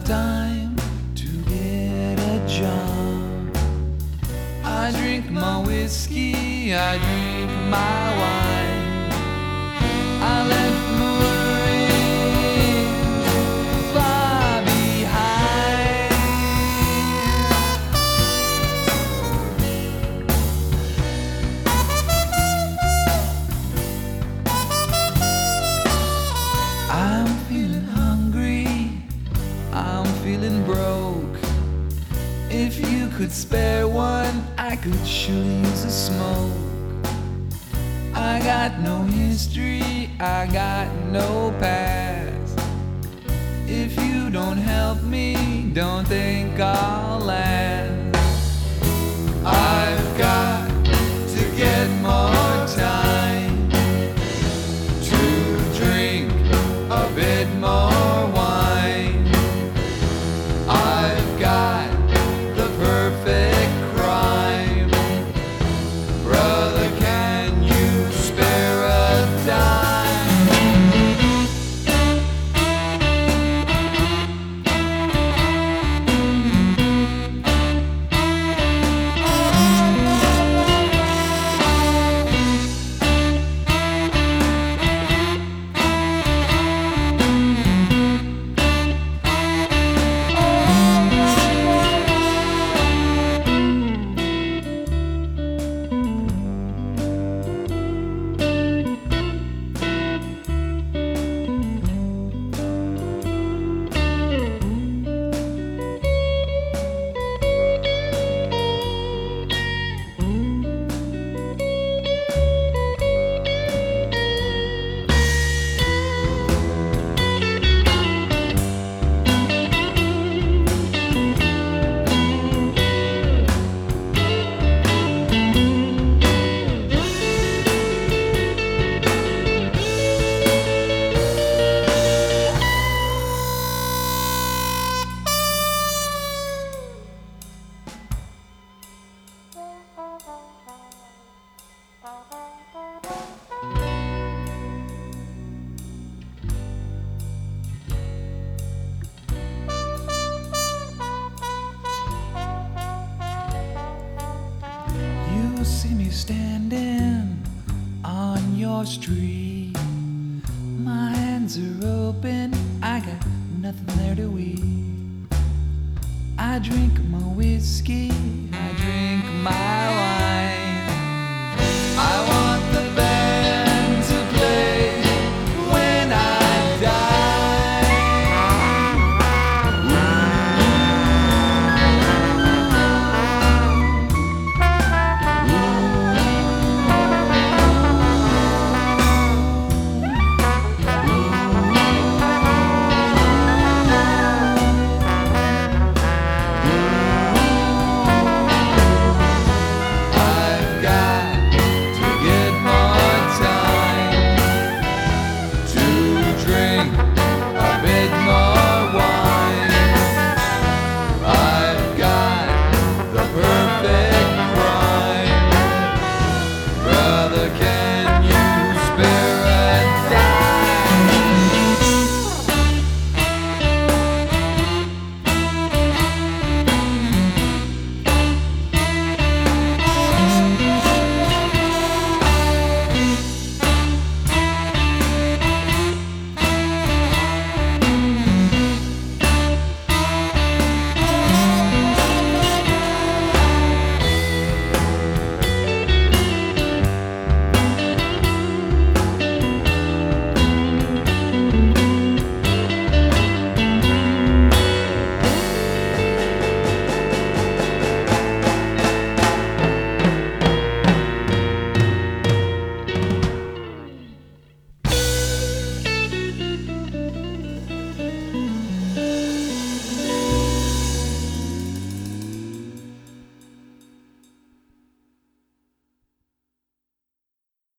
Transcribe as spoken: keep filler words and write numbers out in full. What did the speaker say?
time to get a job. I drink my whiskey, I drink my wine. I left my worries far behind. I'm feeling hungry, I'm feeling broke. If you could spare one, I could surely use a smoke. I got no history, I got no past. If you don't help me, don't think I'll last. I've got to get more time to drink a bit more wine. I've got the perfect crime. Brother, can you spare a dime? You see me standing on your street. My hands are open, I got nothing there to eat. I drink my whiskey, I drink my